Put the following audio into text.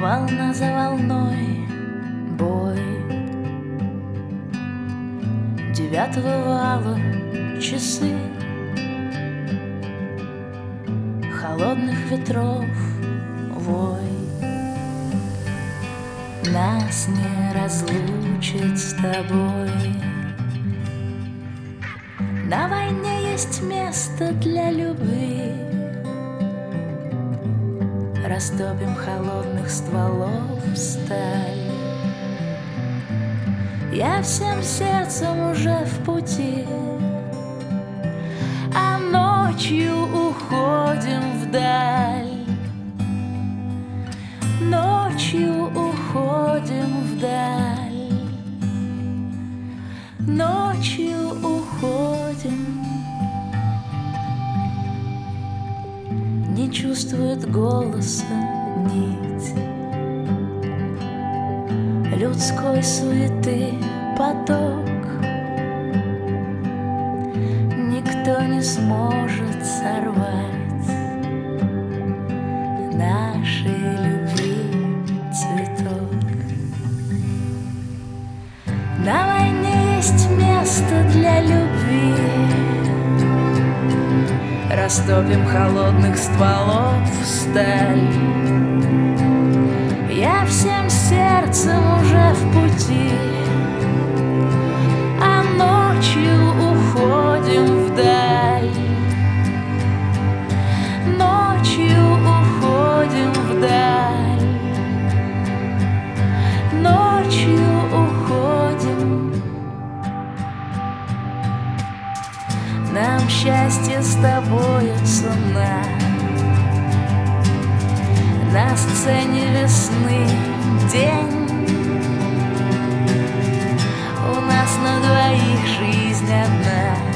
Волна за волной, бой 9-го вала, часы холодных ветров, вой. Нас не разлучит с тобой. На войне есть место для любви. Растопим холодных стволов сталь. Я всем сердцем уже в пути, а ночью уходим вдаль. Ночью уходим вдаль. Ночью уходим. Не чувствует голоса нить людской суеты поток. Никто не сможет сорвать нашей любви цветок. На войне есть место для любви. Растопим холодных стволов сталь. Я всем сердцем уже в пути, а ночью уходим вдаль. Ночью уходим вдаль. Ночью уходим. Нам счастье с тобою цена. На сцене весны день. У нас на двоих жизнь одна.